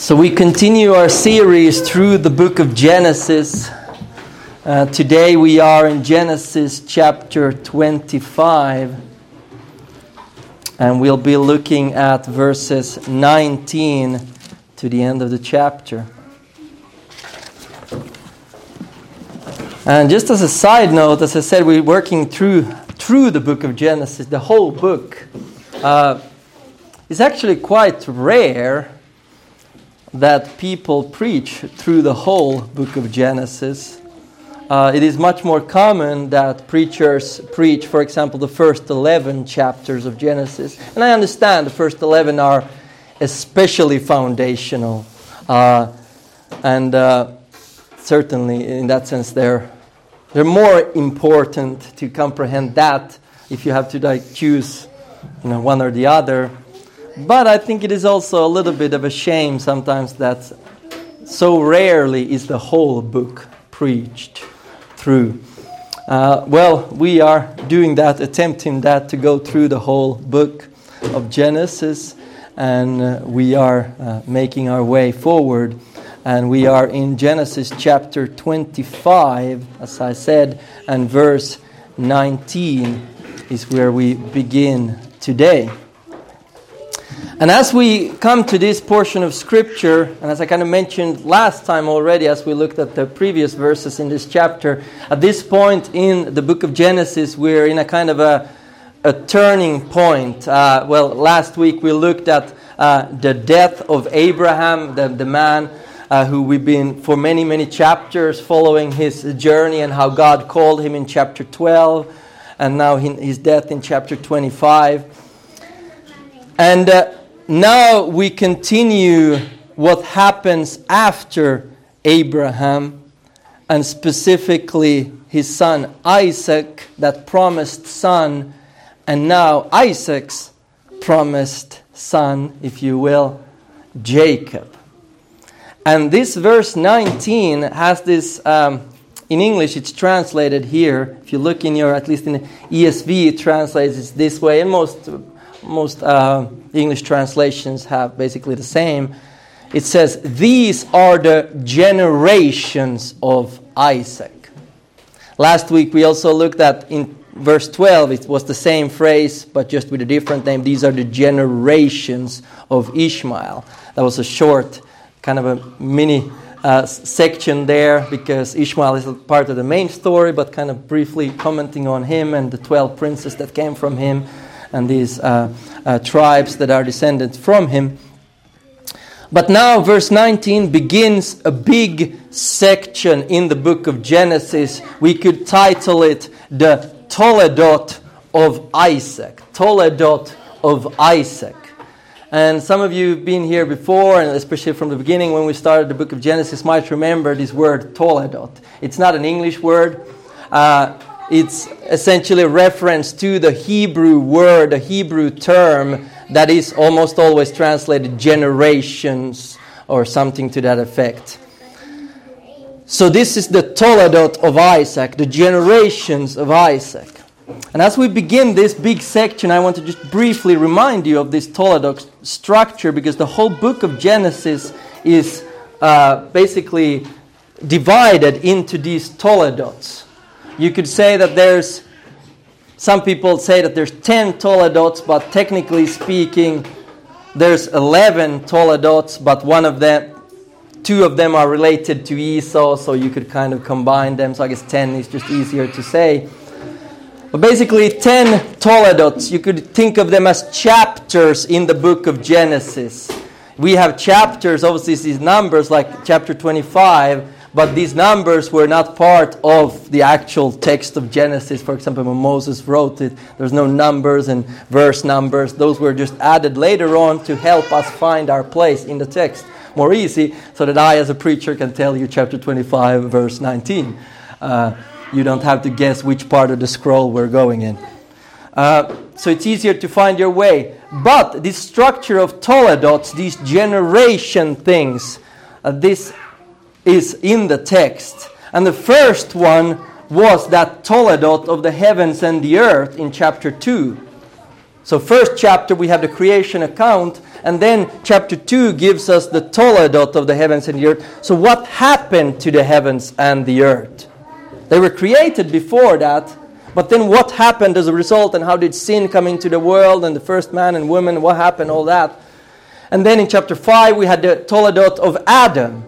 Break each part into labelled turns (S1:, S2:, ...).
S1: So we continue our series through the book of Genesis. Today we are in Genesis chapter 25. And we'll be looking at verses 19 to the end of the chapter. And just as a side note, as I said, we're working through the book of Genesis, the whole book. It's actually quite rare that people preach through the whole book of Genesis. It is much more common that preachers preach, for example, the first 11 chapters of Genesis. And I understand the first 11 are especially foundational. Certainly, in that sense, they're more important to comprehend that if you have to choose one or the other. But I think it is also a little bit of a shame sometimes that so rarely is the whole book preached through. We are doing that, attempting that, to go through the whole book of Genesis, and we are making our way forward. And we are in Genesis chapter 25, as I said, and verse 19 is where we begin today. And as we come to this portion of Scripture, and as I kind of mentioned last time already, as we looked at the previous verses in this chapter, at this point in the book of Genesis, we're in a kind of a turning point. Last week we looked at the death of Abraham, the man who we've been for many, many chapters following his journey, and how God called him in chapter 12, and now his death in chapter 25. And now we continue what happens after Abraham, and specifically his son Isaac, that promised son, and now Isaac's promised son, if you will, Jacob. And this verse 19 has this, in English it's translated here. If you look in at least in the ESV, it translates it this way, and most English translations have basically the same. It says, "These are the generations of Isaac." Last week we also looked at in verse 12, it was the same phrase, but just with a different name. These are the generations of Ishmael. That was a short, kind of a mini section there, because Ishmael is a part of the main story, but kind of briefly commenting on him and the 12 princes that came from him, and these tribes that are descended from him. But now verse 19 begins a big section in the book of Genesis. We could title it the Toledot of Isaac. Toledot of Isaac. And some of you have been here before, and especially from the beginning when we started the book of Genesis, might remember this word Toledot. It's not an English word. It's essentially a reference to the Hebrew word, a Hebrew term that is almost always translated generations or something to that effect. So this is the Toledot of Isaac, the generations of Isaac. And as we begin this big section, I want to just briefly remind you of this Toledot structure, because the whole book of Genesis is basically divided into these Toledots. You could say that some people say that there's 10 Toledots, but technically speaking, there's 11 Toledots, but two of them are related to Esau, so you could kind of combine them. So I guess 10 is just easier to say. But basically 10 Toledots, you could think of them as chapters in the book of Genesis. We have chapters, obviously these numbers like chapter 25, but these numbers were not part of the actual text of Genesis. For example, when Moses wrote it, there's no numbers and verse numbers. Those were just added later on to help us find our place in the text more easy, so that I, as a preacher, can tell you chapter 25, verse 19. You don't have to guess which part of the scroll we're going in. So it's easier to find your way. But this structure of Toledots, these generation things, this is in the text. And the first one was that Toledot of the heavens and the earth in chapter 2. So first chapter we have the creation account, and then chapter 2 gives us the Toledot of the heavens and the earth. So what happened to the heavens and the earth? They were created before that, but then what happened as a result, and how did sin come into the world, and the first man and woman, what happened, all that. And then in chapter 5 we had the Toledot of Adam.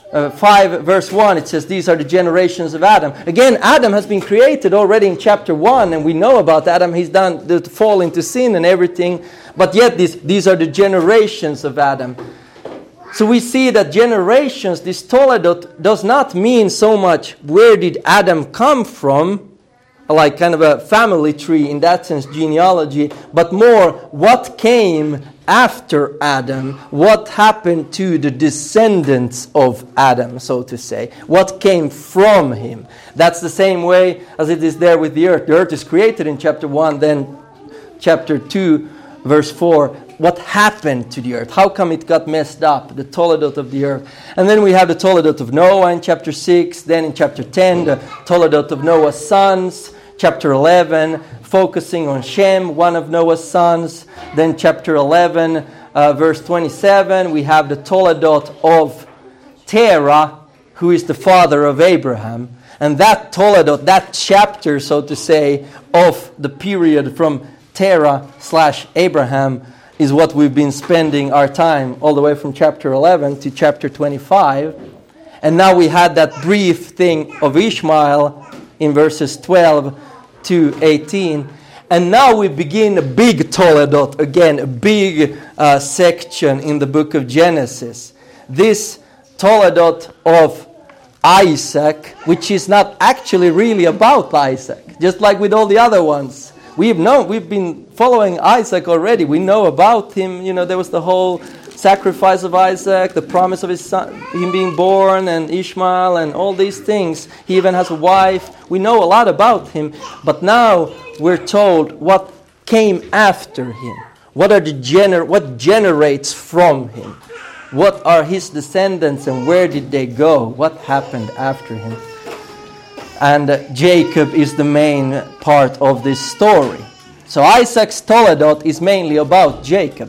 S1: 5 verse 1, it says, these are the generations of Adam. Again, Adam has been created already in chapter 1, and we know about Adam. He's done the fall into sin and everything, but yet these are the generations of Adam. So we see that generations, this Toledot, does not mean so much where did Adam come from, like kind of a family tree in that sense, genealogy, but more what came after Adam, what happened to the descendants of Adam, so to say, what came from him. That's the same way as it is there with the earth. The earth is created in chapter 1, then chapter 2, verse 4, what happened to the earth? How come it got messed up? The Toledot of the earth. And then we have the Toledot of Noah in chapter 6, then in chapter 10, the Toledot of Noah's sons, chapter 11, focusing on Shem, one of Noah's sons. Then chapter 11, verse 27, we have the Toledot of Terah, who is the father of Abraham. And that Toledot, that chapter, so to say, of the period from Terah/Abraham is what we've been spending our time all the way from chapter 11 to chapter 25. And now we had that brief thing of Ishmael in verses 12 to 18. And now we begin a big Toledot, again, a big section in the book of Genesis. This Toledot of Isaac, which is not actually really about Isaac, just like with all the other ones. We've been following Isaac already. We know about him. You know, there was the whole sacrifice of Isaac, the promise of his son, him being born, and Ishmael, and all these things. He even has a wife. We know a lot about him. But now we're told what came after him. What generates from him? What are his descendants, and where did they go? What happened after him? And Jacob is the main part of this story. So Isaac's Toledot is mainly about Jacob.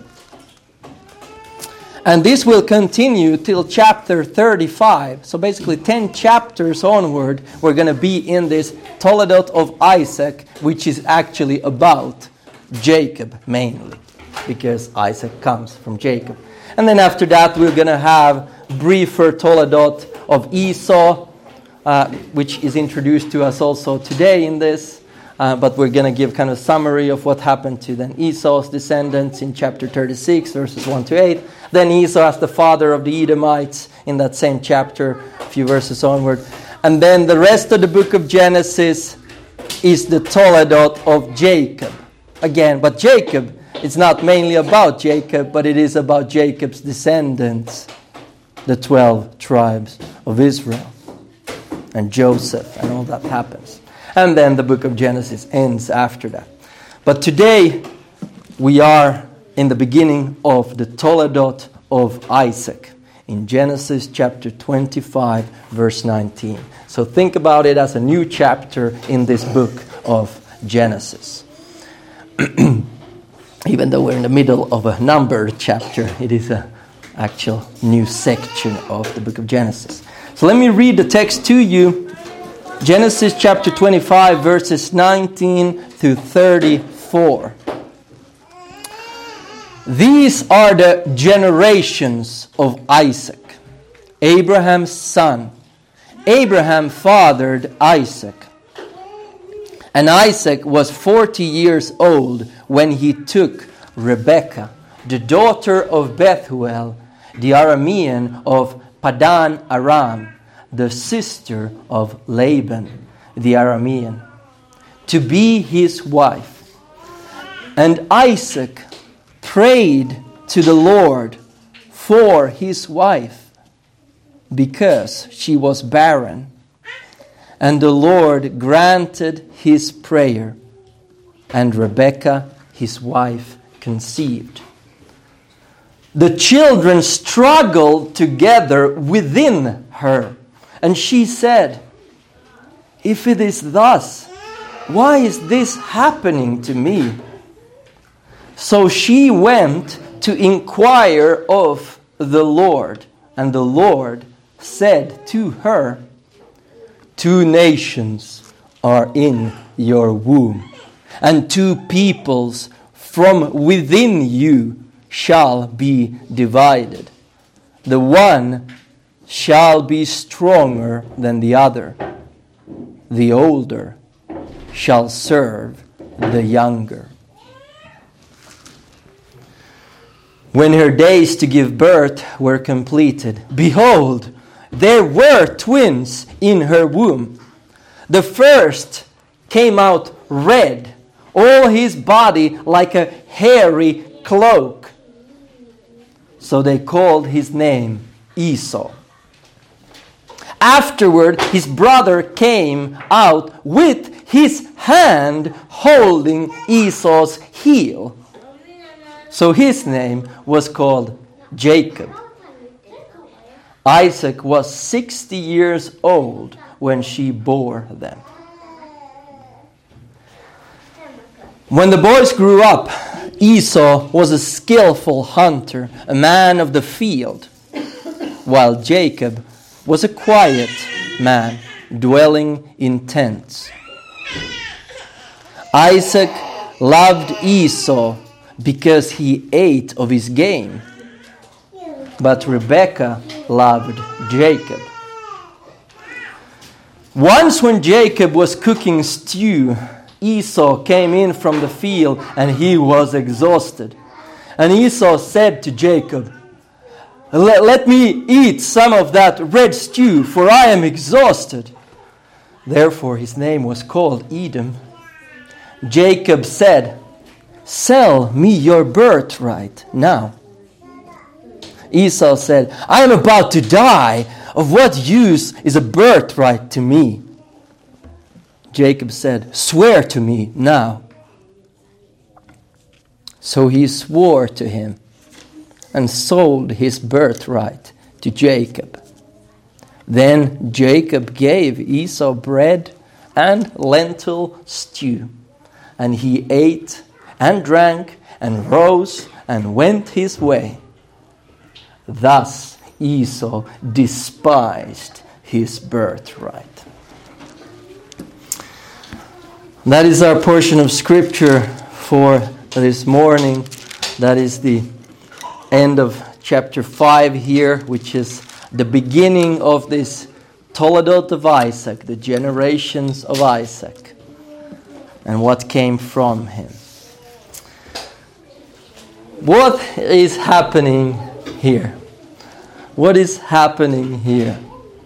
S1: And this will continue till chapter 35. So basically 10 chapters onward, we're going to be in this Toledot of Isaac, which is actually about Jacob mainly, because Isaac comes from Jacob. And then after that, we're going to have briefer Toledot of Esau, which is introduced to us also today in this. But we're going to give kind of a summary of what happened to then Esau's descendants in chapter 36, verses 1 to 8. Then Esau as the father of the Edomites in that same chapter, a few verses onward. And then the rest of the book of Genesis is the Toledot of Jacob. Again, but Jacob, it's not mainly about Jacob, but it is about Jacob's descendants, the 12 tribes of Israel, and Joseph, and all that happens. And then the book of Genesis ends after that. But today, we are in the beginning of the Toledot of Isaac, in Genesis chapter 25, verse 19. So think about it as a new chapter in this book of Genesis. Even though we're in the middle of a numbered chapter, it is an actual new section of the book of Genesis. So let me read the text to you. Genesis chapter 25, verses 19 through 34. These are the generations of Isaac, Abraham's son. Abraham fathered Isaac. And Isaac was 40 years old when he took Rebekah, the daughter of Bethuel, the Aramean of Padan Aram, the sister of Laban, the Aramean, to be his wife. And Isaac prayed to the Lord for his wife, because she was barren. And the Lord granted his prayer, and Rebekah, his wife, conceived. The children struggled together within her, and she said, "If it is thus, why is this happening to me? So she went to inquire of the Lord. And the Lord said to her, 2 nations are in your womb, and 2 peoples from within you shall be divided. The one shall be stronger than the other. The older shall serve the younger. When her days to give birth were completed, behold, there were twins in her womb. The first came out red, all his body like a hairy cloak. So they called his name Esau. Afterward, his brother came out with his hand holding Esau's heel. So his name was called Jacob. Isaac was 60 years old when she bore them. When the boys grew up, Esau was a skillful hunter, a man of the field, while Jacob was a quiet man, dwelling in tents. Isaac loved Esau because he ate of his game, but Rebekah loved Jacob. Once when Jacob was cooking stew, Esau came in from the field and he was exhausted. And Esau said to Jacob, let me eat some of that red stew, for I am exhausted. Therefore his name was called Edom. Jacob said, sell me your birthright now. Esau said, I am about to die. Of what use is a birthright to me? Jacob said, swear to me now. So he swore to him and sold his birthright to Jacob. Then Jacob gave Esau bread and lentil stew, and he ate and drank and rose and went his way. Thus Esau despised his birthright. That is our portion of scripture for this morning. That is the end of chapter 5 here, which is the beginning of this Toledot of Isaac, the generations of Isaac, and what came from him. What is happening here? What is happening here?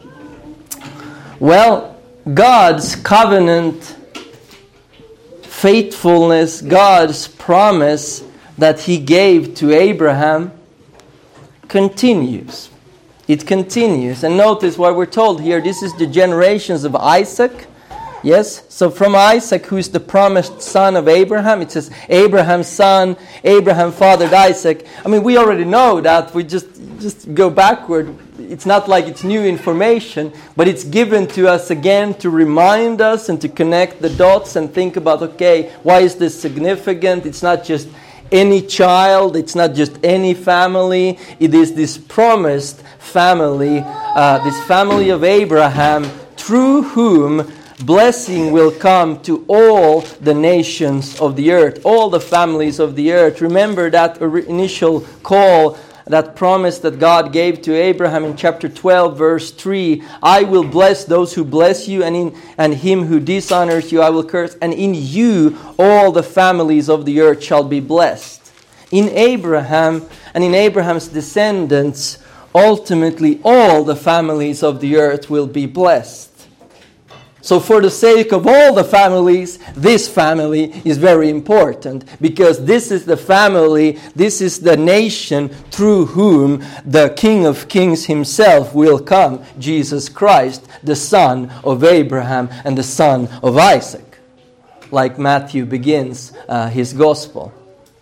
S1: Well, God's covenant faithfulness, God's promise that He gave to Abraham continues. It continues. And notice what we're told here. This is the generations of Isaac. Yes? So from Isaac, who is the promised son of Abraham, it says Abraham's son, Abraham fathered Isaac. I mean, we already know that. We just go backward. It's not like it's new information, but it's given to us again to remind us and to connect the dots and think about, okay, why is this significant? It's not just any child. It's not just any family. It is this promised family, this family of Abraham, through whom blessing will come to all the nations of the earth, all the families of the earth. Remember that initial call, that promise that God gave to Abraham in chapter 12, verse 3. I will bless those who bless you, and him who dishonors you I will curse. And in you all the families of the earth shall be blessed. In Abraham and in Abraham's descendants, ultimately all the families of the earth will be blessed. So for the sake of all the families, this family is very important, because this is the family, this is the nation through whom the King of Kings himself will come, Jesus Christ, the son of Abraham and the son of Isaac, like Matthew begins his gospel.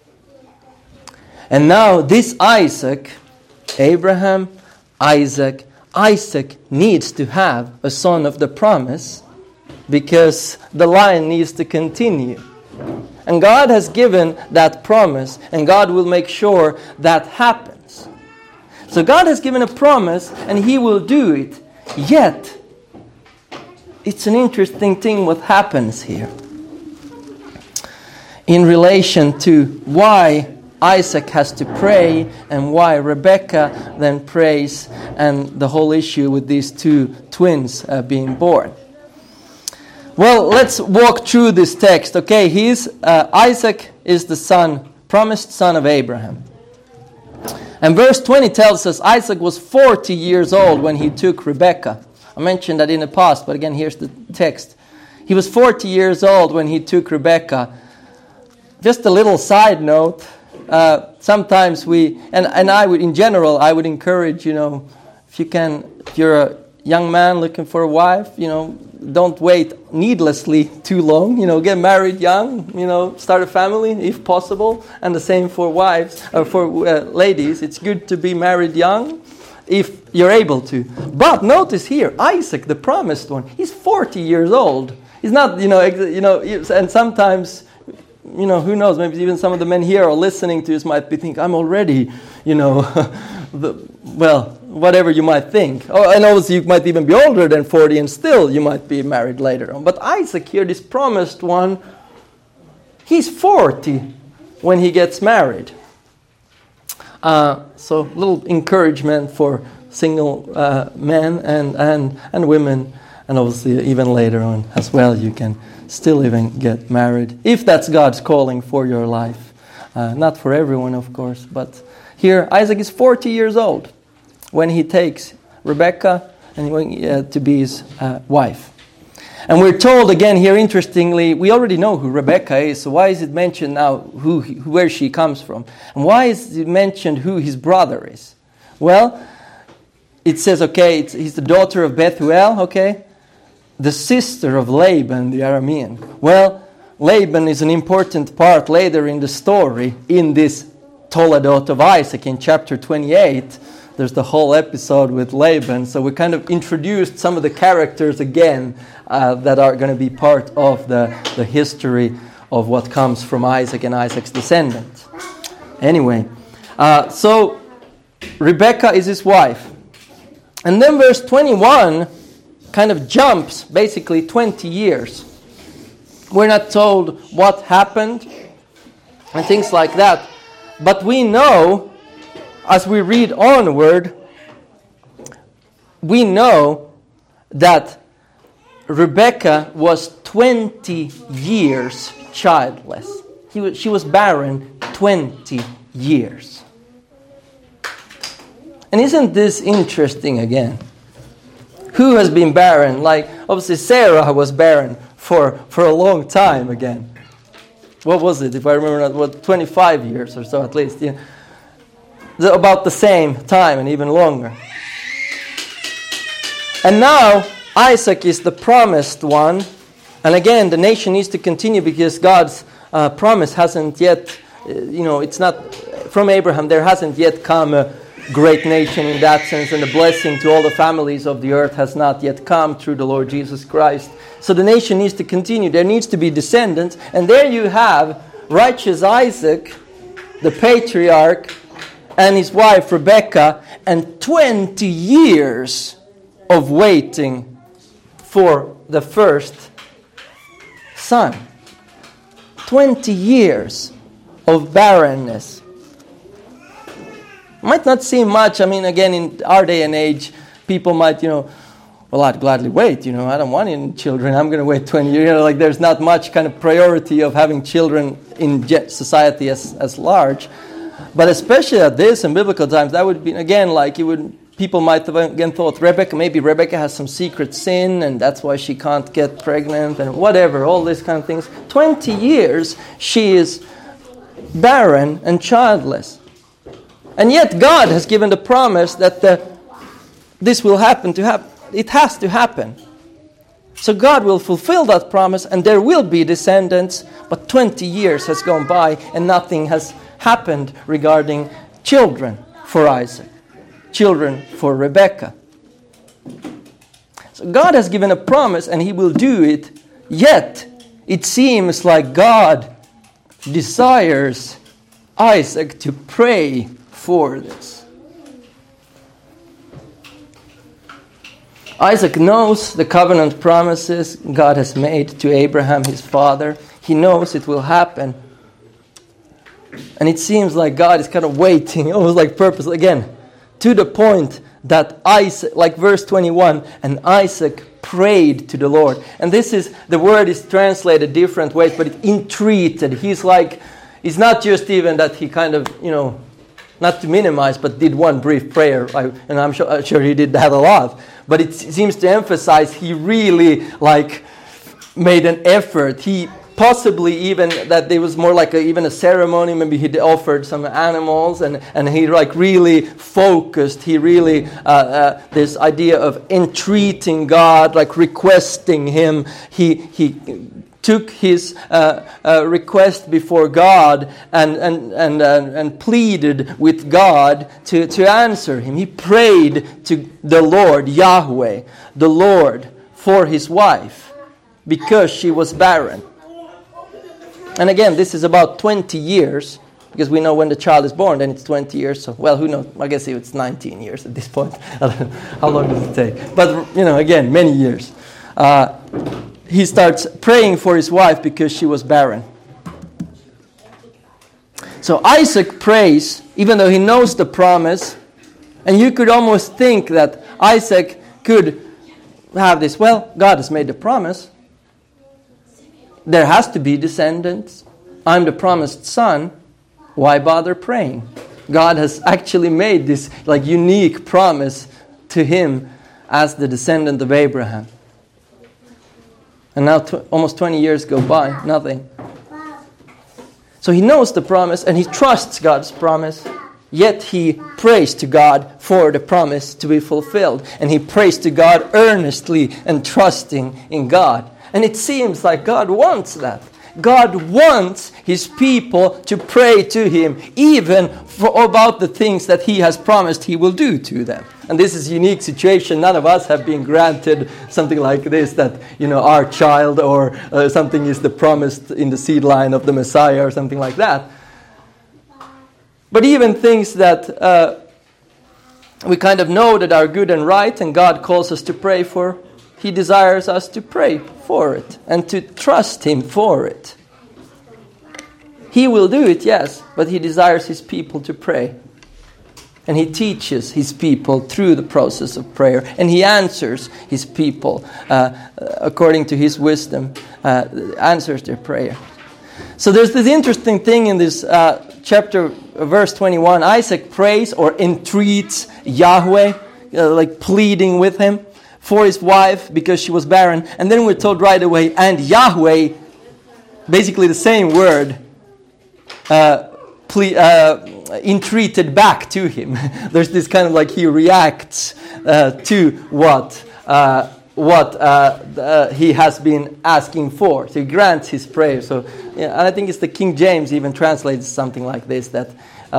S1: And now this Isaac, Abraham, Isaac needs to have a son of the promise, because the line needs to continue. And God has given that promise, and God will make sure that happens. So God has given a promise, and He will do it. Yet, it's an interesting thing what happens here in relation to why Isaac has to pray and why Rebekah then prays, and the whole issue with these two twins being born. Well, let's walk through this text. Okay, Isaac is the son, promised son of Abraham. And verse 20 tells us Isaac was 40 years old when he took Rebekah. I mentioned that in the past, but again, here's the text. He was 40 years old when he took Rebekah. Just a little side note. Sometimes and I would, in general, I would encourage, if you're a young man looking for a wife, don't wait needlessly too long. Get married young, start a family if possible. And the same for wives, or for ladies. It's good to be married young if you're able to. But notice here, Isaac, the promised one, he's 40 years old. He's not, and sometimes, who knows, maybe even some of the men here are listening to this might be thinking, I'm already, whatever you might think. Oh, and obviously you might even be older than 40 and still you might be married later on. But Isaac here, this promised one, he's 40 when he gets married. So little encouragement for single men and women, and obviously even later on as well, you can still even get married, if that's God's calling for your life. Not for everyone, of course, but here Isaac is 40 years old when he takes Rebekah and to be his wife. And we're told again here, interestingly, we already know who Rebekah is, so why is it mentioned now where she comes from? And why is it mentioned who his brother is? Well, it says, he's the daughter of Bethuel, the sister of Laban the Aramean. Well, Laban is an important part later in the story in this Toledot of Isaac in chapter 28. There's the whole episode with Laban. So we kind of introduced some of the characters again that are going to be part of the history of what comes from Isaac and Isaac's descendants. Anyway, so Rebekah is his wife. And then verse 21 kind of jumps basically 20 years. We're not told what happened and things like that. But we know, as we read onward, we know that Rebekah was 20 years childless. She was barren 20 years. And isn't this interesting again? Who has been barren? Like, obviously Sarah was barren for a long time again. What was it, if I remember, 25 years or so at least. About the same time and even longer. And now Isaac is the promised one. And again, the nation needs to continue because God's promise hasn't yet, it's not from Abraham, there hasn't yet come a great nation in that sense, and the blessing to all the families of the earth has not yet come through the Lord Jesus Christ. So the nation needs to continue. There needs to be descendants. And there you have righteous Isaac, the patriarch, and his wife Rebekah, and 20 years of waiting for the first son. 20 years of barrenness. Might not seem much. I mean, again, in our day and age, people might, well, I'd gladly wait. I don't want any children. I'm going to wait 20 years. There's not much kind of priority of having children in society as large. But especially at this in biblical times, that would be, again, people might have again thought, maybe Rebekah has some secret sin, and that's why she can't get pregnant, and whatever, all these kind of things. 20 years, she is barren and childless. And yet God has given the promise that this will happen it has to happen. So God will fulfill that promise and there will be descendants, but 20 years has gone by and nothing has happened regarding children for Isaac, children for Rebekah. So God has given a promise and He will do it, yet it seems like God desires Isaac to pray for this. Isaac knows the covenant promises God has made to Abraham, his father. He knows it will happen. And it seems like God is kind of waiting, almost like purposely, again, to the point that Isaac, like verse 21, and Isaac prayed to the Lord. And this is, the word is translated different ways, but it entreated. He's not just even that he kind of, not to minimize, but did one brief prayer. And I'm sure he did that a lot. But it seems to emphasize he really made an effort. He possibly even that there was more like even a ceremony. Maybe he offered some animals and he really focused. He really this idea of entreating God, requesting Him. He took his request before God and pleaded with God to answer him. He prayed to the Lord, Yahweh, the Lord, for his wife because she was barren. And again, this is about 20 years, because we know when the child is born, then it's 20 years. So, who knows? I guess it's 19 years at this point. How long does it take? But, again, many years. He starts praying for his wife because she was barren. So Isaac prays, even though he knows the promise. And you could almost think that Isaac could have this, God has made the promise. There has to be descendants. I'm the promised son. Why bother praying? God has actually made this unique promise to him as the descendant of Abraham. And now almost 20 years go by, nothing. So he knows the promise and he trusts God's promise. Yet he prays to God for the promise to be fulfilled. And he prays to God earnestly and trusting in God. And it seems like God wants that. God wants his people to pray to him, even about the things that he has promised he will do to them. And this is a unique situation. None of us have been granted something like this, that our child or something is the promised in the seed line of the Messiah or something like that. But even things that we kind of know that are good and right and God calls us to pray for, he desires us to pray for it and to trust him for it. He will do it, yes, but he desires his people to pray. And he teaches his people through the process of prayer. And he answers his people according to his wisdom, answers their prayer. So there's this interesting thing in this chapter, verse 21. Isaac prays or entreats Yahweh, pleading with him for his wife because she was barren. And then we're told right away, and Yahweh, basically the same word, entreated back to him. There's this kind of he reacts to what he has been asking for. So he grants his prayer. So, and I think it's the King James even translates something like this, that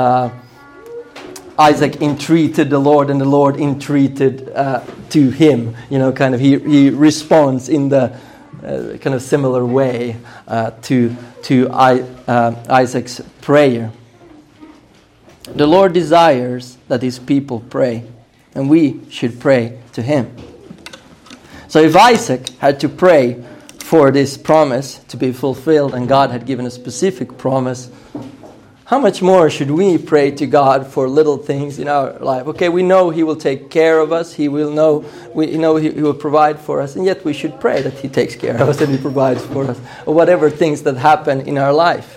S1: Isaac entreated the Lord and the Lord entreated to him. He responds in the kind of similar way to Isaac's prayer. The Lord desires that his people pray, and we should pray to him. So if Isaac had to pray for this promise to be fulfilled, and God had given a specific promise, how much more should we pray to God for little things in our life? Okay, we know he will take care of us. We know he will provide for us, and yet we should pray that he takes care of us and he provides for us, or whatever things that happen in our life.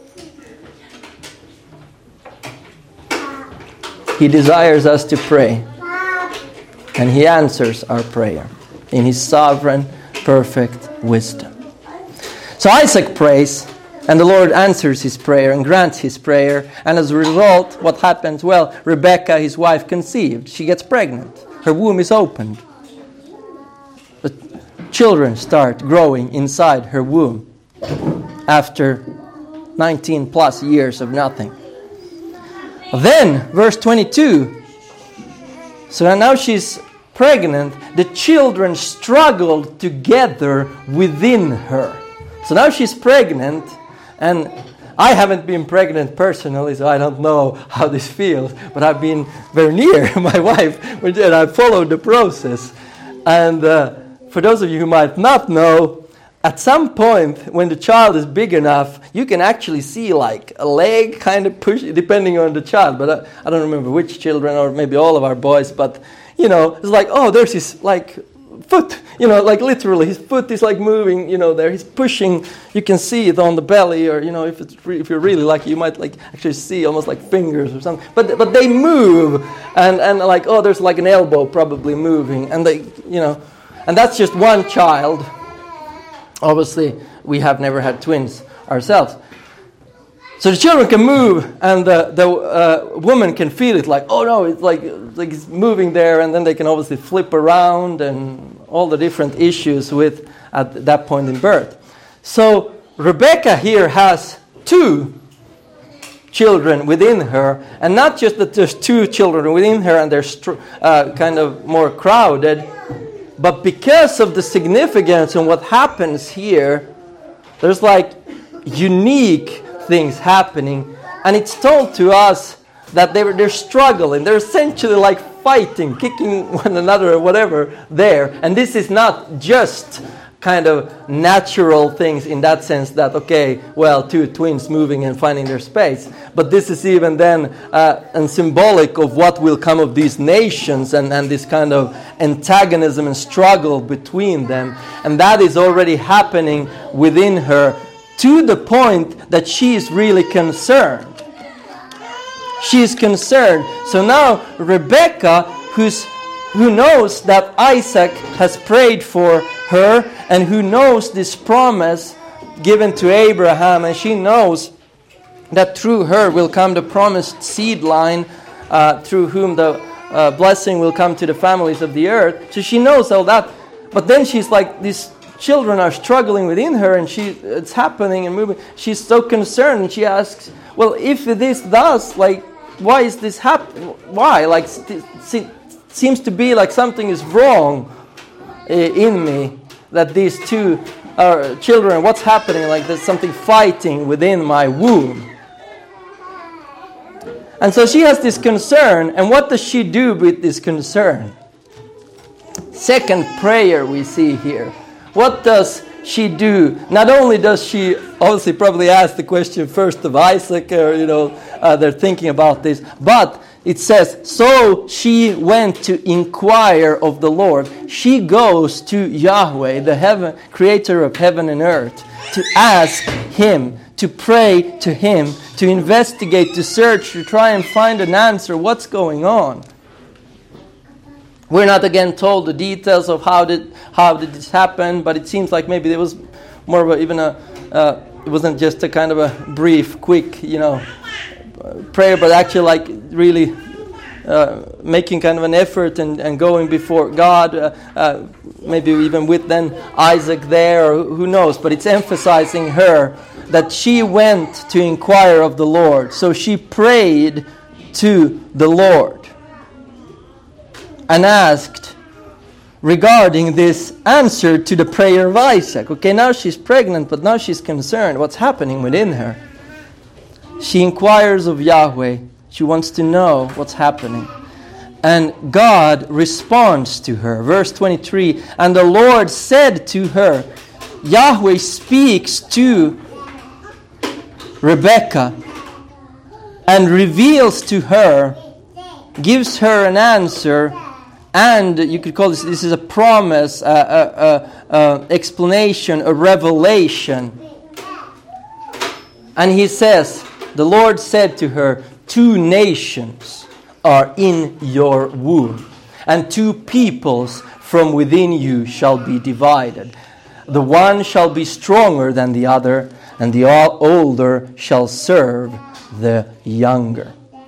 S1: He desires us to pray, and he answers our prayer in his sovereign, perfect wisdom. So Isaac prays, and the Lord answers his prayer and grants his prayer. And as a result, what happens? Well, Rebekah, his wife, conceived. She gets pregnant. Her womb is opened. But children start growing inside her womb after 19 plus years of nothing. Then, verse 22. So now she's pregnant. The children struggled together within her. So now she's pregnant. And I haven't been pregnant personally, so I don't know how this feels, but I've been very near my wife, and I followed the process. And for those of you who might not know, at some point when the child is big enough, you can actually see like a leg kind of push, depending on the child. But I don't remember which children, or maybe all of our boys, but it's like, oh, there's his like foot, like literally his foot is like moving, there he's pushing. You can see it on the belly, or if you're really lucky, you might like actually see almost like fingers or something. But they move, and like, oh, there's like an elbow probably moving, and they and that's just one child. Obviously, we have never had twins ourselves. So the children can move, and the woman can feel it, like, oh no, it's like it's moving there, and then they can obviously flip around and all the different issues with at that point in birth. So Rebecca here has 2 children within her, and not just that there's 2 children within her and they're kind of more crowded, but because of the significance and what happens here, there's like unique things happening, and it's told to us that they're struggling. They're essentially like fighting, kicking one another or whatever there. And this is not just kind of natural things in that sense that, okay, well, 2 twins moving and finding their space. But this is even then and symbolic of what will come of these nations and this kind of antagonism and struggle between them. And that is already happening within her, to the point that she is really concerned. She is concerned. So now Rebecca, who knows that Isaac has prayed for her, and who knows this promise given to Abraham, and she knows that through her will come the promised seed line, through whom the blessing will come to the families of the earth. So she knows all that. But then she's like, these children are struggling within her, and it's happening and moving. She's so concerned, and she asks, well, if this does, like, why is this happening? Why? Like, seems to be like something is wrong in me, that these 2 are children, what's happening? Like there's something fighting within my womb. And so she has this concern, and what does she do with this concern? Second prayer we see here. What does she do? Not only does she obviously probably ask the question first of Isaac, or they're thinking about this, but it says, so she went to inquire of the Lord. She goes to Yahweh, the creator of heaven and earth, to ask Him, to pray to Him, to investigate, to search, to try and find an answer. What's going on? We're not again told the details of how did this happen, but it seems like maybe there was more of it wasn't just a kind of a brief, quick, prayer, but actually like really making kind of an effort and going before God, maybe even with then Isaac there, or who knows, but it's emphasizing her that she went to inquire of the Lord. So she prayed to the Lord and asked regarding this answer to the prayer of Isaac. Okay, now she's pregnant, but now she's concerned. What's happening within her? She inquires of Yahweh. She wants to know what's happening. And God responds to her. Verse 23, and the Lord said to her, Yahweh speaks to Rebecca and reveals to her, gives her an answer, and you could call this is a promise, explanation, a revelation. And he says, the Lord said to her, 2 nations are in your womb, and 2 peoples from within you shall be divided. The one shall be stronger than the other, and the older shall serve the younger.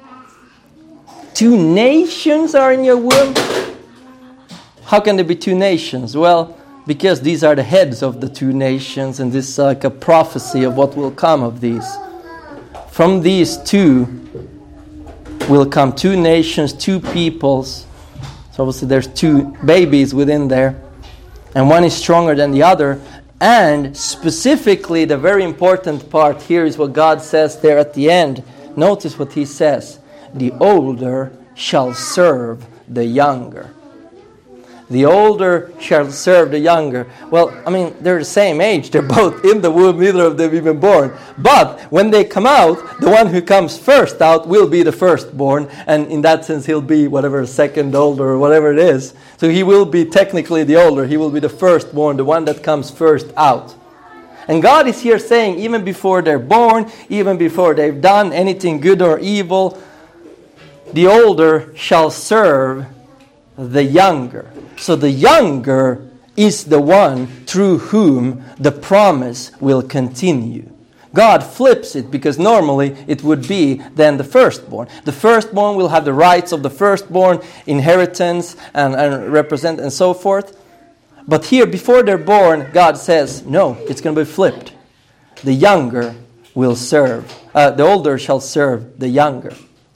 S1: 2 nations are in your womb? How can there be 2 nations? Well, because these are the heads of the 2 nations, and this is like a prophecy of what will come of these. From these 2 will come 2 nations, 2 peoples. So obviously there's 2 babies within there. And one is stronger than the other. And specifically, the very important part here is what God says there at the end. Notice what he says. The older shall serve the younger. The older shall serve the younger. Well, I mean, they're the same age. They're both in the womb, neither of them even born. But when they come out, the one who comes first out will be the firstborn. And in that sense, he'll be whatever, second older or whatever it is. So he will be technically the older. He will be the firstborn, the one that comes first out. And God is here saying, even before they're born, even before they've done anything good or evil, the older shall serve the younger. So the younger is the one through whom the promise will continue. God flips it because normally it would be then the firstborn. The firstborn will have the rights of the firstborn, inheritance and represent and so forth. But here, before they're born, God says, no, it's going to be flipped. The younger will serve. The older shall serve the younger.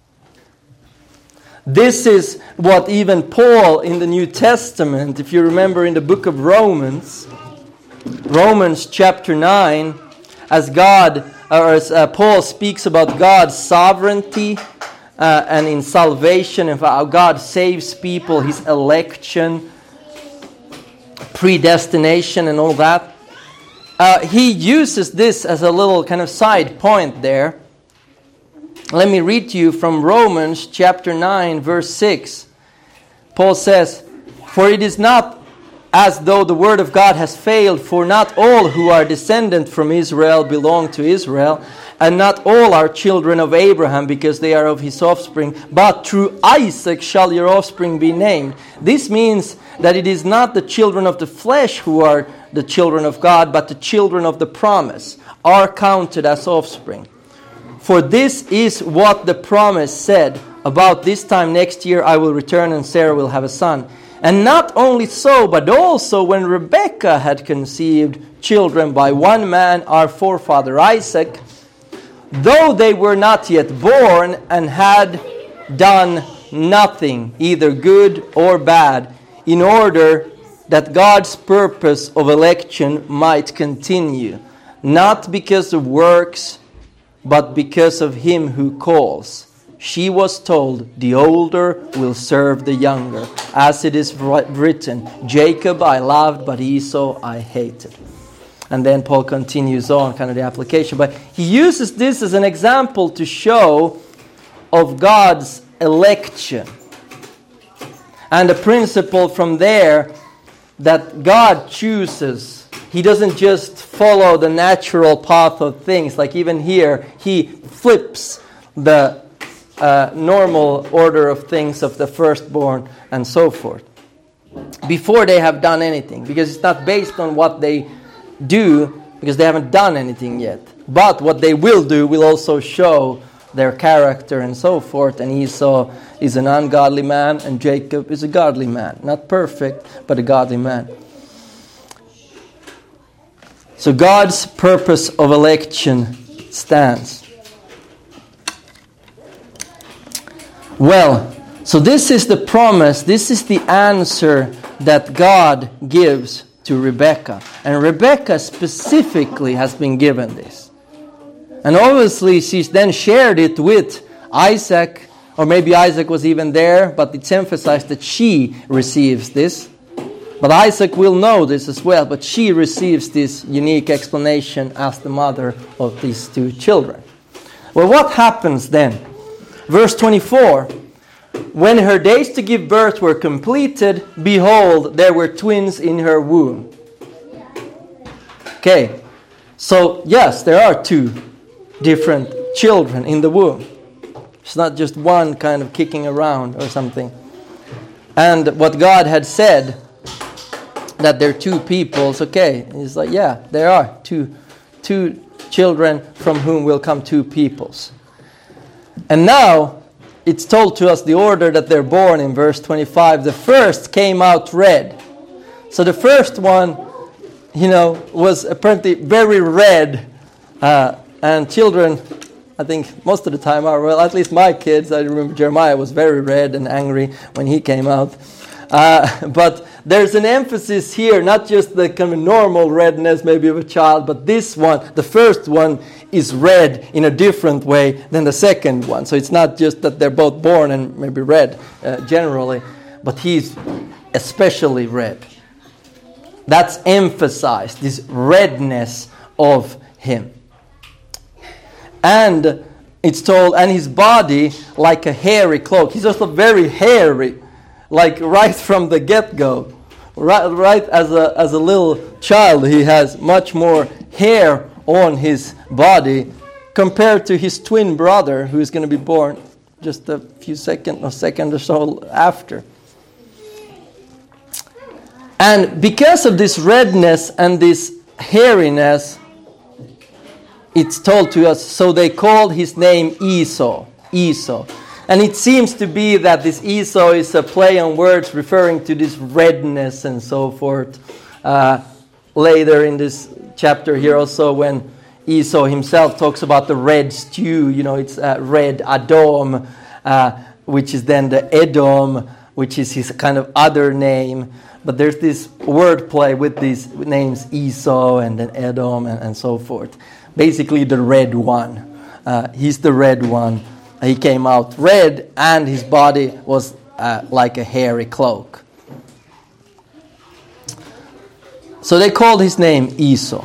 S1: This is what even Paul in the New Testament, if you remember in the book of Romans chapter 9, as Paul speaks about God's sovereignty and in salvation and how God saves people, his election, predestination and all that. He uses this as a little kind of side point there. Let me read to you from Romans chapter 9 verse 6. Paul says, "For it is not as though the word of God has failed, for not all who are descendant from Israel belong to Israel, and not all are children of Abraham because they are of his offspring, but through Isaac shall your offspring be named." This means that it is not the children of the flesh who are the children of God, but the children of the promise are counted as offspring. For this is what the promise said, "About this time next year I will return and Sarah will have a son." And not only so, but also when Rebekah had conceived children by one man, our forefather Isaac, though they were not yet born and had done nothing, either good or bad, in order that God's purpose of election might continue, not because of works, but because of him who calls. She was told, "The older will serve the younger," as it is written, "Jacob I loved, but Esau I hated." And then Paul continues on, kind of the application. But he uses this as an example to show of God's election. And the principle from there that God chooses. He doesn't just follow the natural path of things. Like even here, he flips the normal order of things of the firstborn and so forth. Before they have done anything. Because it's not based on what they do, because they haven't done anything yet. But what they will do will also show their character and so forth. And Esau is an ungodly man and Jacob is a godly man. Not perfect, but a godly man. So God's purpose of election stands. Well, so this is the promise, this is the answer that God gives to Rebekah. And Rebekah specifically has been given this. And obviously she's then shared it with Isaac, or maybe Isaac was even there, but it's emphasized that she receives this. But Isaac will know this as well, but she receives this unique explanation as the mother of these two children. Well, what happens then? Verse 24, "When her days to give birth were completed, behold, there were twins in her womb." Okay, so yes, there are two different children in the womb. It's not just one kind of kicking around or something. And what God had said, that there are two peoples, okay. He's like, yeah, there are two children from whom will come two peoples. And now, it's told to us the order that they're born in verse 25. The first came out red. So the first one, was apparently very red. And children, I think most of the time are, well, at least my kids, I remember Jeremiah was very red and angry when he came out. But there's an emphasis here, not just the kind of normal redness maybe of a child, but this one, the first one, is red in a different way than the second one. So it's not just that they're both born and maybe red generally, but he's especially red. That's emphasized, this redness of him. And it's told, and his body like a hairy cloak. He's also very hairy, like right from the get-go. Right as a little child, he has much more hair on his body compared to his twin brother, who is going to be born just a few seconds or so after. And because of this redness and this hairiness, it's told to us, so they called his name Esau. Esau. And it seems to be that this Esau is a play on words referring to this redness and so forth. Later in this chapter here also, when Esau himself talks about the red stew, it's red Adom, which is then the Edom, which is his kind of other name. But there's this word play with these names Esau and then Edom and so forth. Basically the red one. He's the red one. He came out red and his body was like a hairy cloak. So they called his name Esau.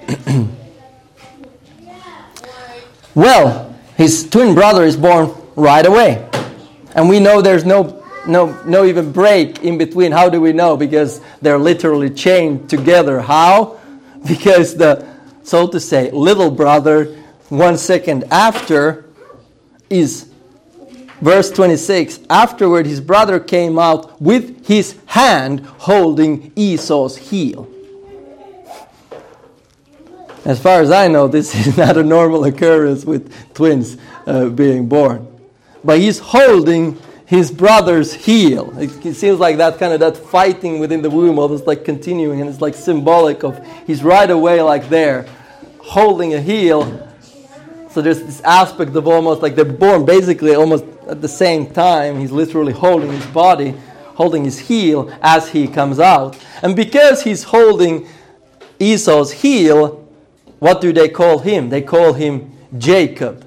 S1: Well, his twin brother is born right away. And we know there's no even break in between. How do we know? Because they're literally chained together. How? Because the, so to say, little brother, 1 second after, is verse 26. Afterward, his brother came out with his hand holding Esau's heel. As far as I know, this is not a normal occurrence with twins being born. But he's holding his brother's heel. It seems like that fighting within the womb, almost like continuing, and it's like symbolic of he's right away like there, holding a heel. So there's this aspect of almost like they're born basically almost at the same time. He's literally holding his body, holding his heel as he comes out. And because he's holding Esau's heel, what do they call him? They call him Jacob.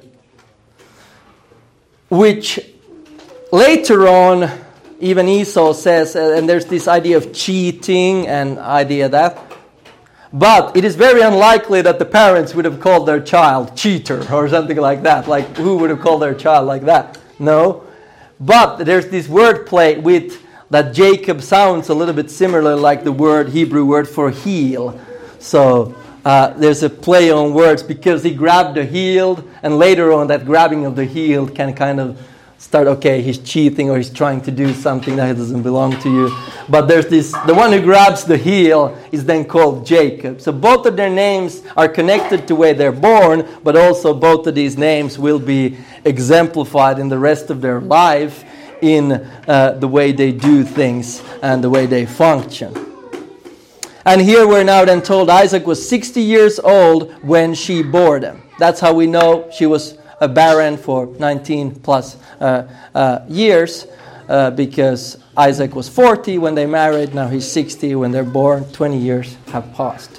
S1: Which later on, even Esau says, and there's this idea of cheating and idea that. But it is very unlikely that the parents would have called their child cheater or something like that. Like, who would have called their child like that? No. But there's this word play with that Jacob sounds a little bit similar like the Hebrew word for heel. So there's a play on words because he grabbed the heel, and later on that grabbing of the heel can kind of start, okay, he's cheating or he's trying to do something that doesn't belong to you. But there's this, the one who grabs the heel is then called Jacob. So both of their names are connected to where they're born, but also both of these names will be exemplified in the rest of their life in the way they do things and the way they function. And here we're now then told Isaac was 60 years old when she bore them. That's how we know she was barren for 19 plus years, because Isaac was 40 when they married. Now he's 60 when they're born. 20 years have passed.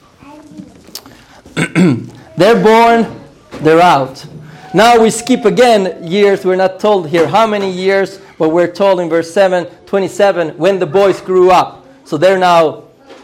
S1: They're born, they're out. Now we skip again years. We're not told here how many years, but we're told in verse 27 when the boys grew up. So they're now,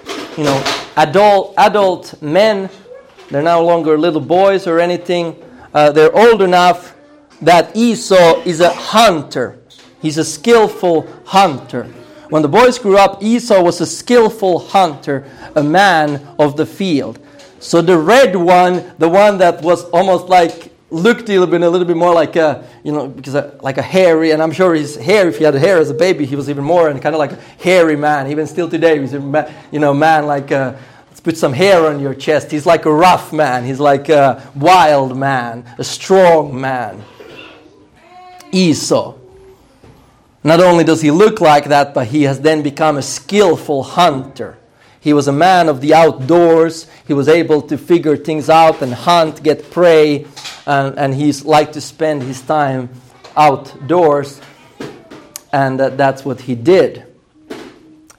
S1: adult men. They're no longer little boys or anything. They're old enough that Esau is a hunter. He's a skillful hunter. When the boys grew up, Esau was a skillful hunter, a man of the field. So the red one, the one that was almost like, looked a little bit more like a, like a hairy, and I'm sure his hair, if he had hair as a baby, he was even more and kind of like a hairy man. Even still today, he's a man like let's put some hair on your chest. He's like a rough man. He's like a wild man, a strong man. Esau. Not only does he look like that, but he has then become a skillful hunter. He was a man of the outdoors. He was able to figure things out and hunt, get prey, and he's liked to spend his time outdoors. And that's what he did.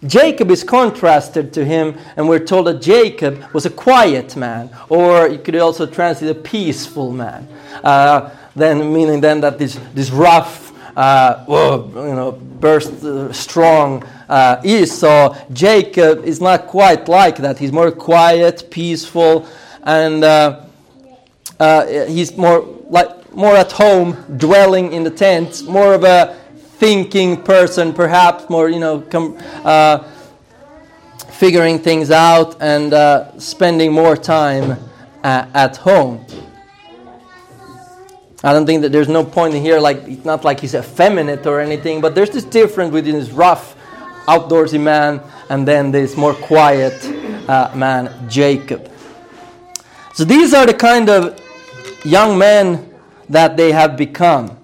S1: Jacob is contrasted to him, and we're told that Jacob was a quiet man, or you could also translate a peaceful man. Meaning that this rough, strong Esau, Jacob is not quite like that. He's more quiet, peaceful, and he's more at home, dwelling in the tents, more of a thinking person, perhaps more, figuring things out and spending more time at home. I don't think that there's no point in here, it's not like he's effeminate or anything, but there's this difference between this rough, outdoorsy man and then this more quiet man, Jacob. So these are the kind of young men that they have become.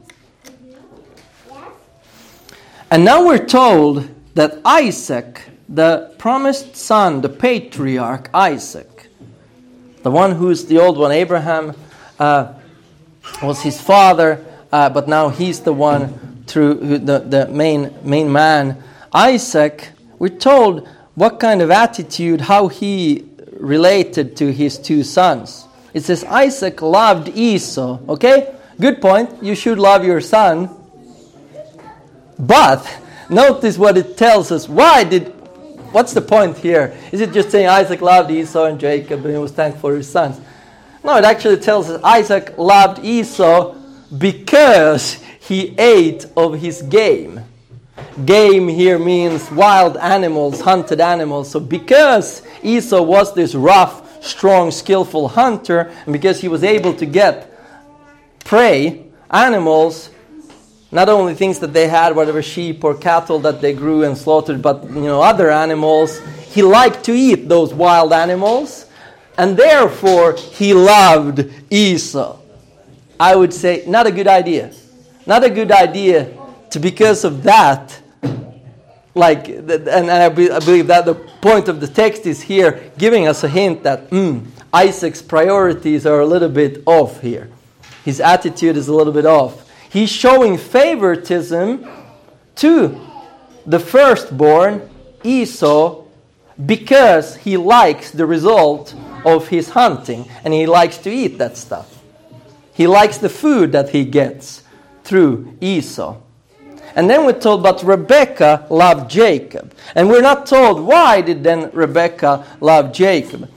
S1: And now we're told that Isaac, the promised son, the patriarch Isaac, the one who's the old one, Abraham, was his father, but now he's the one through the main man. Isaac, we're told what kind of attitude, how he related to his two sons. It says Isaac loved Esau. Okay, good point. You should love your son. But notice what it tells us. What's the point here? Is it just saying Isaac loved Esau and Jacob and he was thankful for his sons? No, it actually tells us Isaac loved Esau because he ate of his game. Game here means wild animals, hunted animals. So because Esau was this rough, strong, skillful hunter, and because he was able to get prey, animals, not only things that they had, whatever sheep or cattle that they grew and slaughtered, but other animals, he liked to eat those wild animals, and therefore he loved Esau. I would say not a good idea. Not a good idea to, because of that, and I believe that the point of the text is here giving us a hint that Isaac's priorities are a little bit off here. His attitude is a little bit off. He's showing favoritism to the firstborn, Esau, because he likes the result of his hunting and he likes to eat that stuff. He likes the food that he gets through Esau. And then we're told, but Rebekah loved Jacob. And we're not told why did then Rebekah love Jacob.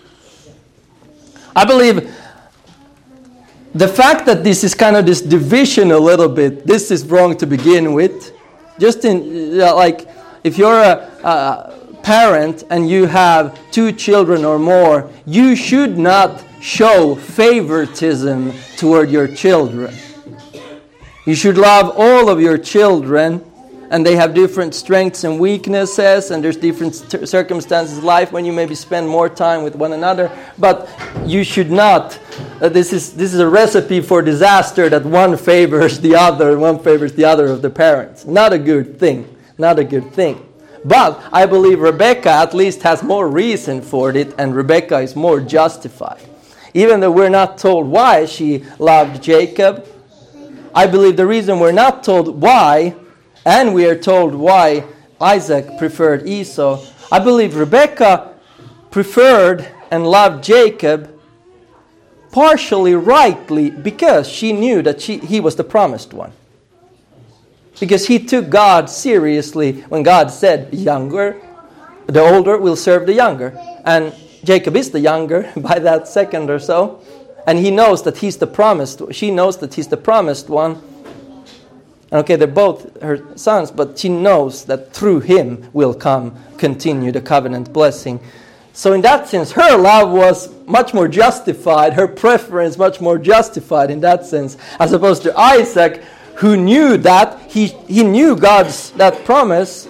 S1: I believe the fact that this is kind of this division a little bit, this is wrong to begin with. Just if you're a parent and you have 2 children or more, you should not show favoritism toward your children. You should love all of your children, and they have different strengths and weaknesses, and there's different circumstances in life when you maybe spend more time with one another. But you should not. This is a recipe for disaster that one favors the other of the parents. Not a good thing. Not a good thing. But I believe Rebekah at least has more reason for it, and Rebekah is more justified. Even though we're not told why she loved Jacob, I believe the reason we're not told why, and we are told why Isaac preferred Esau, I believe Rebekah preferred and loved Jacob partially rightly because she knew that he was the promised one. Because he took God seriously when God said, the older will serve the younger. And Jacob is the younger by that second or so. And he knows that she knows that he's the promised one. And okay, they're both her sons, but she knows that through him will continue the covenant blessing. So in that sense, her love was much more justified, her preference much more justified in that sense, as opposed to Isaac, who knew that, he knew that promise.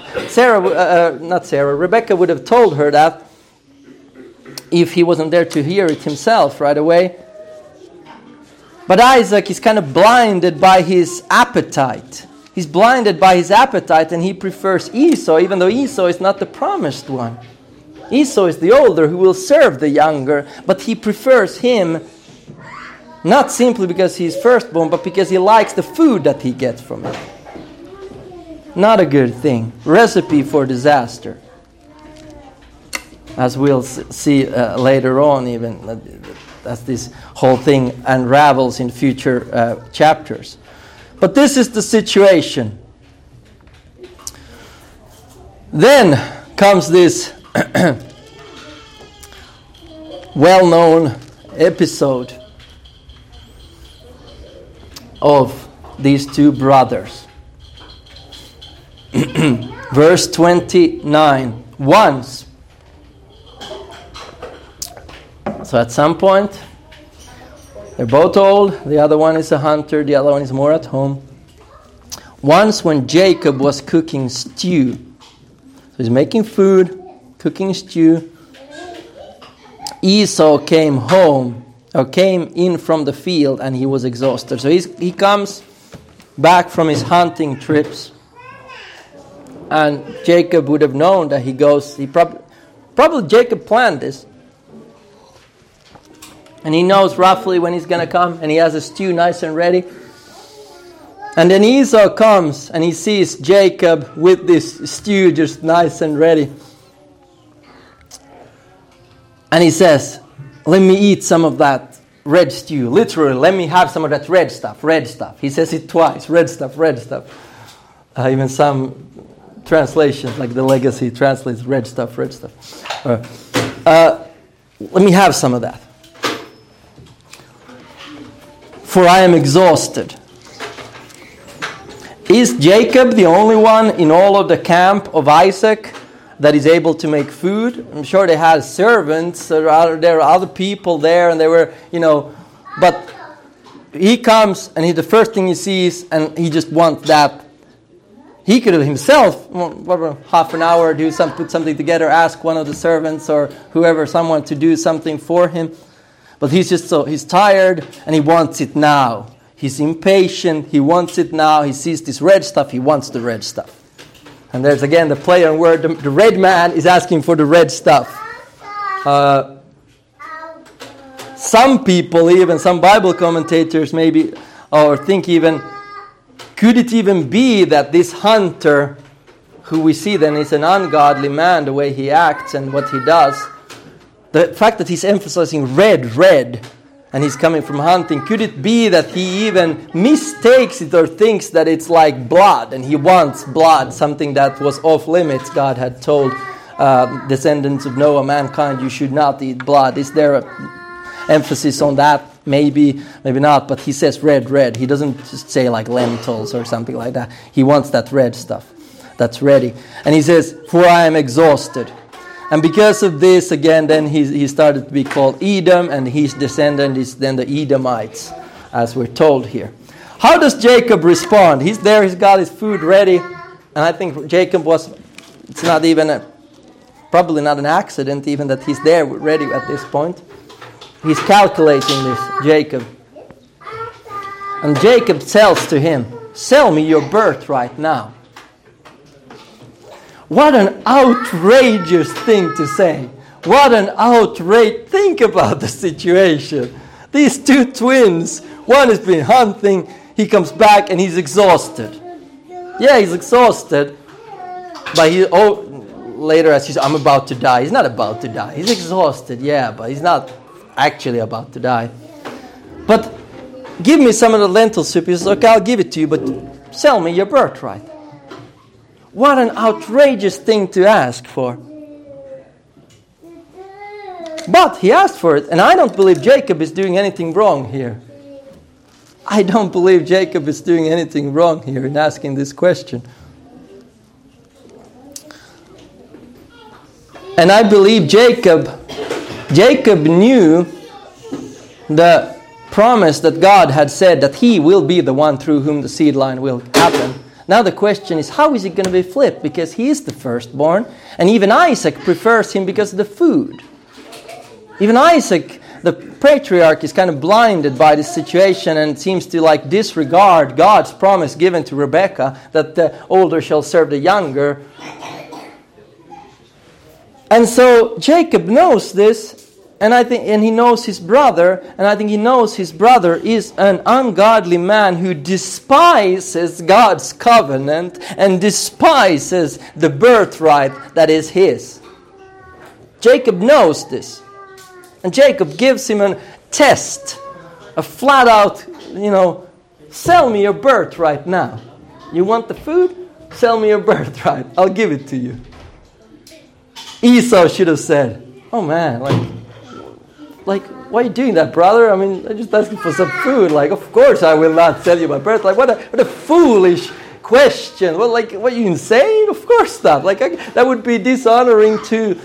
S1: Rebekah would have told her that if he wasn't there to hear it himself right away. But Isaac is kind of blinded by his appetite. He's blinded by his appetite and he prefers Esau, even though Esau is not the promised one. Esau is the older who will serve the younger, but he prefers him not simply because he's firstborn, but because he likes the food that he gets from it. Not a good thing. Recipe for disaster. As we'll see later on, even as this whole thing unravels in future chapters. But this is the situation. Then comes this well-known episode of these two brothers. Verse 29. Once. So at some point, they're both old. The other one is a hunter. The other one is more at home. Once when Jacob was cooking stew. So he's making food, cooking stew. Esau came in from the field, and he was exhausted. So he comes back from his hunting trips. And Jacob would have known that he goes. Probably Jacob planned this. And he knows roughly when he's going to come. And he has a stew nice and ready. And then Esau comes and he sees Jacob with this stew just nice and ready. And he says, let me eat some of that red stew. Literally, let me have some of that red stuff. He says it twice, red stuff. Even some translations, like the Legacy translates red stuff. Let me have some of that. For I am exhausted. Is Jacob the only one in all of the camp of Isaac that is able to make food? I'm sure they had servants, there are other people there, and they were, but he comes and the first thing he sees, and he just wants that. He could have himself, half an hour, put something together, ask one of the servants or someone to do something for him. But he's tired and he wants it now. He's impatient, he wants it now. He sees this red stuff, he wants the red stuff. And there's again the play on word, the red man is asking for the red stuff. Some people, even some Bible commentators maybe, or think even, could it even be that this hunter, who we see then is an ungodly man, the way he acts and what he does, the fact that he's emphasizing red, and he's coming from hunting, could it be that he even mistakes it or thinks that it's like blood, and he wants blood, something that was off limits? God had told descendants of Noah, mankind, you should not eat blood. Is there an emphasis on that? Maybe not, but he says red. He doesn't just say like lentils or something like that. He wants that red stuff that's ready. And he says, for I am exhausted. And because of this, again, then he started to be called Edom, and his descendant is then the Edomites, as we're told here. How does Jacob respond? He's there, he's got his food ready, and I think Jacob it's not even probably not an accident even that he's there ready at this point. He's calculating this, Jacob. And Jacob tells to him, sell me your birthright now. What an outrageous thing to say. Think about the situation. These two twins, one has been hunting, he comes back and he's exhausted. Yeah, he's exhausted. But later as he says, I'm about to die. He's not about to die. He's exhausted, yeah, but he's not actually about to die. But give me some of the lentil soup. He says, okay, I'll give it to you, but sell me your birthright. What an outrageous thing to ask for. But he asked for it, and I don't believe Jacob is doing anything wrong here. I don't believe Jacob is doing anything wrong here in asking this question. And I believe Jacob knew the promise that God had said that he will be the one through whom the seed line will happen. Now the question is, how is it going to be flipped? Because he is the firstborn, and even Isaac prefers him because of the food. Even Isaac, the patriarch, is kind of blinded by this situation and seems to disregard God's promise given to Rebekah that the older shall serve the younger. And so Jacob knows this, And he knows his brother, and I think he knows his brother is an ungodly man who despises God's covenant and despises the birthright that is his. Jacob knows this. And Jacob gives him a test, a flat out, sell me your birthright now. You want the food? Sell me your birthright. I'll give it to you. Esau should have said, oh man, why are you doing that, brother? I mean, I'm just asking for some food. Of course I will not sell you my birthright. What a foolish question. Well, what, are you insane? Of course not. That would be dishonoring to,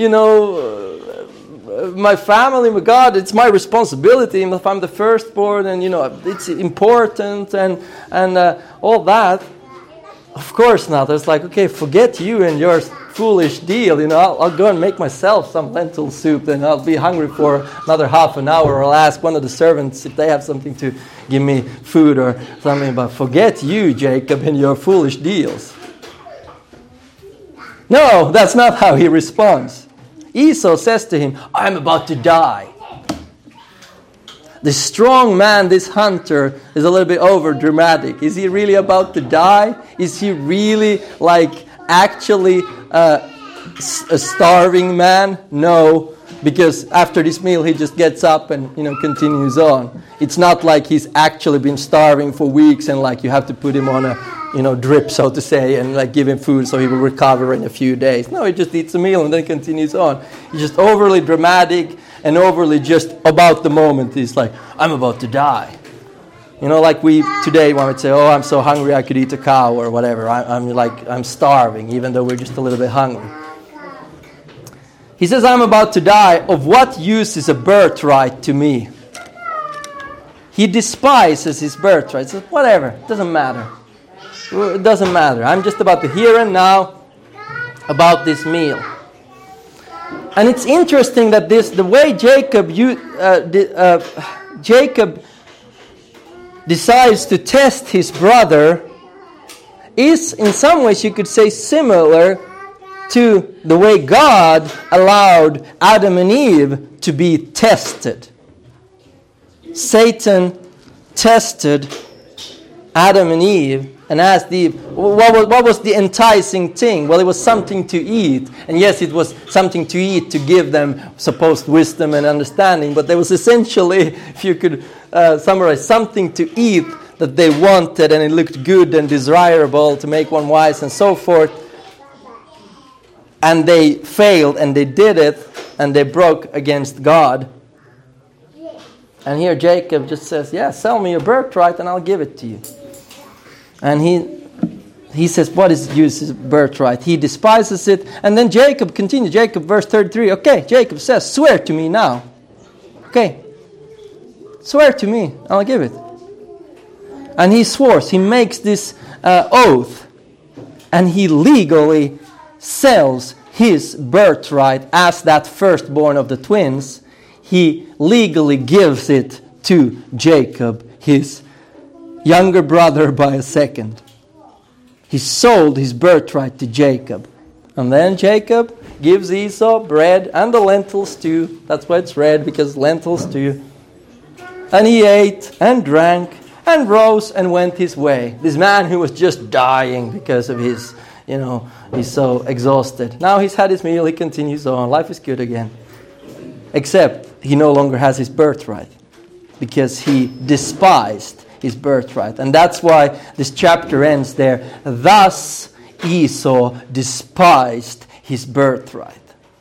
S1: my family, my God. It's my responsibility if I'm the firstborn, and, it's important and all that. Of course not. It's okay, forget you and your foolish deal. I'll go and make myself some lentil soup, then I'll be hungry for another half an hour, or I'll ask one of the servants if they have something to give me food or something. But forget you, Jacob, and your foolish deals. No, that's not how he responds. Esau says to him, I'm about to die. The strong man, this hunter, is a little bit over dramatic. Is he really about to die? Is he really actually a starving man? No, because after this meal he just gets up and continues on. It's not like he's actually been starving for weeks and you have to put him on a drip, so to say, and give him food so he will recover in a few days. No, he just eats a meal and then continues on. He's just overly dramatic and overly just about the moment. He's I'm about to die. We today when we say, oh, I'm so hungry I could eat a cow or whatever. I'm starving, even though we're just a little bit hungry. He says, I'm about to die. Of what use is a birthright to me? He despises his birthright. He says, whatever, it doesn't matter. It doesn't matter. I'm just about the here and now, about this meal. And it's interesting that the way Jacob decides to test his brother is, in some ways, you could say, similar to the way God allowed Adam and Eve to be tested. Satan tested Adam and Eve and asked Eve, what was the enticing thing? Well, it was something to eat. And yes, it was something to eat to give them supposed wisdom and understanding. But there was essentially, if you could summarize, something to eat that they wanted, and it looked good and desirable to make one wise and so forth. And they failed, and they did it, and they broke against God. And here Jacob just says, yeah, sell me your birthright and I'll give it to you. And he says, what is use his birthright? He despises it. And then Jacob continues. Jacob, verse 33. Okay, Jacob says, swear to me now. Okay, swear to me, I'll give it. And he swears, he makes this oath. And he legally sells his birthright as that firstborn of the twins. He legally gives it to Jacob, his younger brother by a second. He sold his birthright to Jacob. And then Jacob gives Esau bread and the lentil stew. That's why it's red, because lentil stew. And he ate and drank and rose and went his way. This man who was just dying because of his, he's so exhausted. Now he's had his meal, he continues on. Life is good again. Except he no longer has his birthright because he despised his birthright. And that's why this chapter ends there. Thus Esau despised his birthright.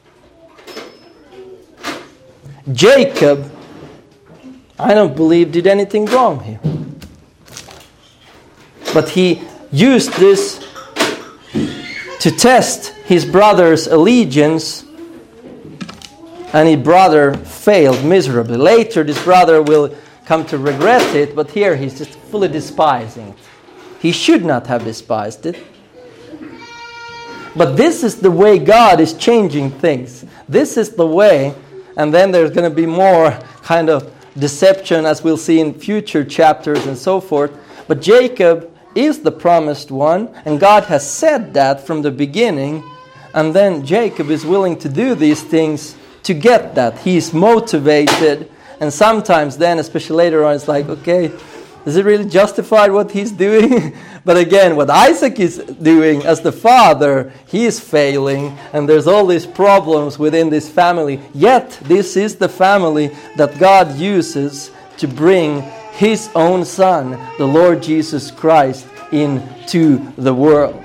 S1: Jacob, I don't believe, did anything wrong here. But he used this to test his brother's allegiance, and his brother failed miserably. Later, this brother will come to regret it, but here he's just fully despising it. He should not have despised it. But this is the way God is changing things. This is the way, and then there's going to be more kind of deception, as we'll see in future chapters and so forth. But Jacob is the promised one, and God has said that from the beginning. And then Jacob is willing to do these things to get that. He's motivated. And sometimes then, especially later on, it's like, okay, is it really justified what he's doing? But again, what Isaac is doing as the father, he is failing. And there's all these problems within this family. Yet, this is the family that God uses to bring His own Son, the Lord Jesus Christ, into the world.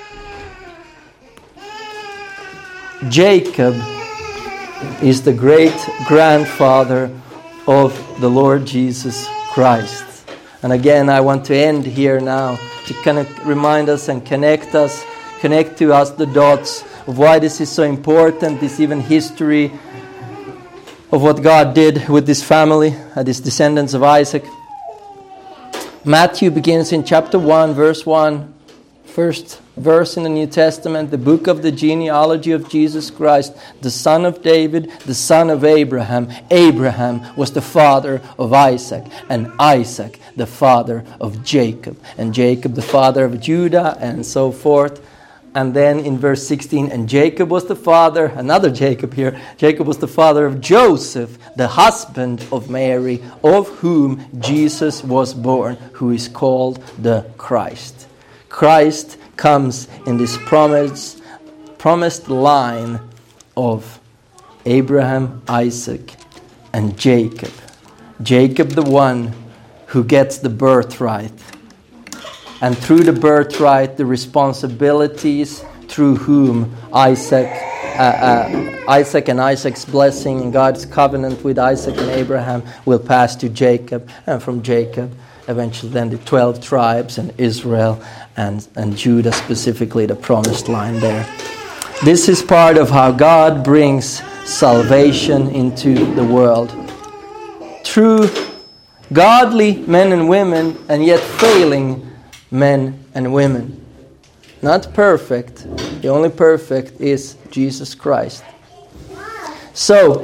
S1: Jacob is the great-grandfather of the Lord Jesus Christ. And again, I want to end here now to kind of remind us and connect to us the dots of why this is so important, this even history of what God did with this family, these descendants of Isaac. Matthew begins in chapter 1, verse 1, first verse in the New Testament, the book of the genealogy of Jesus Christ, the son of David, the son of Abraham. Abraham was the father of Isaac, and Isaac the father of Jacob, and Jacob the father of Judah, and so forth. And then in verse 16, and Jacob was the father, another Jacob here, Jacob was the father of Joseph, the husband of Mary, of whom Jesus was born, who is called the Christ. Christ comes in this promised line of Abraham, Isaac, and Jacob. Jacob, the one who gets the birthright. And through the birthright, the responsibilities through whom Isaac and Isaac's blessing and God's covenant with Isaac and Abraham will pass to Jacob. And from Jacob, eventually then the 12 tribes and Israel and Judah, specifically the promised line there. This is part of how God brings salvation into the world. Through godly men and women, and yet failing men and women. Not perfect. The only perfect is Jesus Christ. So,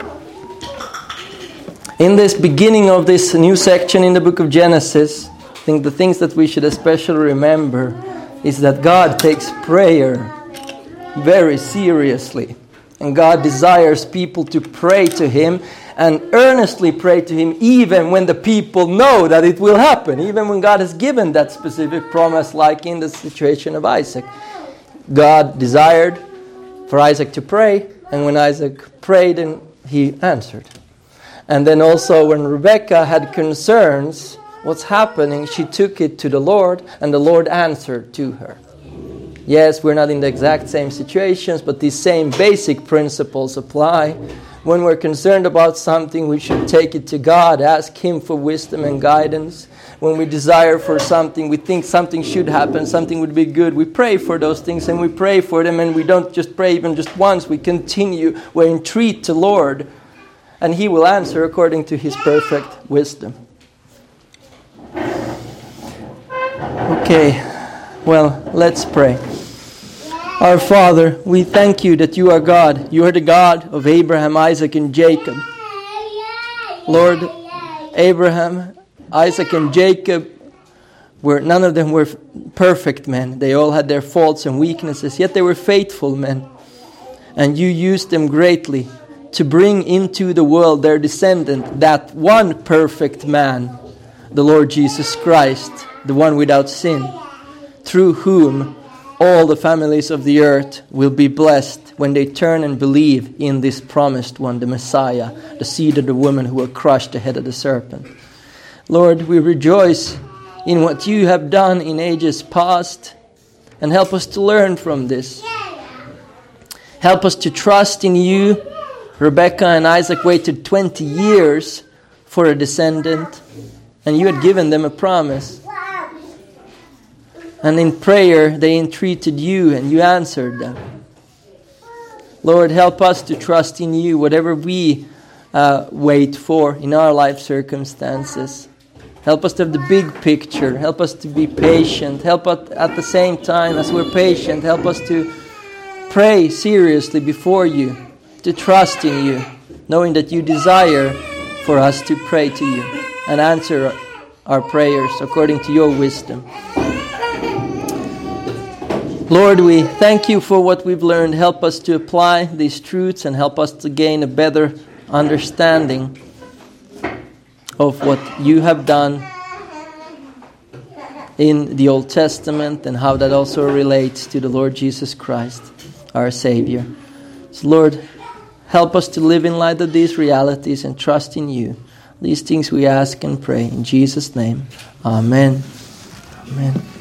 S1: in this beginning of this new section in the book of Genesis, I think the things that we should especially remember is that God takes prayer very seriously. And God desires people to pray to Him and earnestly pray to Him even when the people know that it will happen. Even when God has given that specific promise, like in the situation of Isaac. God desired for Isaac to pray, and when Isaac prayed, and he answered. And then also when Rebekah had concerns, what's happening, she took it to the Lord, and the Lord answered to her. Yes, we're not in the exact same situations, but these same basic principles apply. When we're concerned about something, we should take it to God, ask Him for wisdom and guidance. When we desire for something, we think something should happen, something would be good, we pray for those things, and we pray for them, and we don't just pray even just once, we continue, we entreat the Lord, and He will answer according to His perfect wisdom. Okay, well, let's pray. Our Father, we thank You that You are God. You are the God of Abraham, Isaac, and Jacob. Lord, Abraham, Isaac, and Jacob, none of them were perfect men. They all had their faults and weaknesses, yet they were faithful men. And You used them greatly to bring into the world their descendant, that one perfect man, the Lord Jesus Christ, the one without sin, through whom all the families of the earth will be blessed when they turn and believe in this promised one, the Messiah, the seed of the woman who will crush the head of the serpent. Lord, we rejoice in what You have done in ages past, and help us to learn from this. Help us to trust in You. Rebekah and Isaac waited 20 years for a descendant, and You had given them a promise. And in prayer, they entreated You, and You answered them. Lord, help us to trust in You, whatever we wait for in our life circumstances. Help us to have the big picture. Help us to be patient. Help us at the same time as we're patient. Help us to pray seriously before You, to trust in You, knowing that You desire for us to pray to You and answer our prayers according to Your wisdom. Lord, we thank you for what we've learned. Help us to apply these truths and help us to gain a better understanding of what you have done in the Old Testament and how that also relates to the Lord Jesus Christ, our Savior. So Lord, help us to live in light of these realities and trust in you. These things we ask and pray in Jesus' name. Amen. Amen.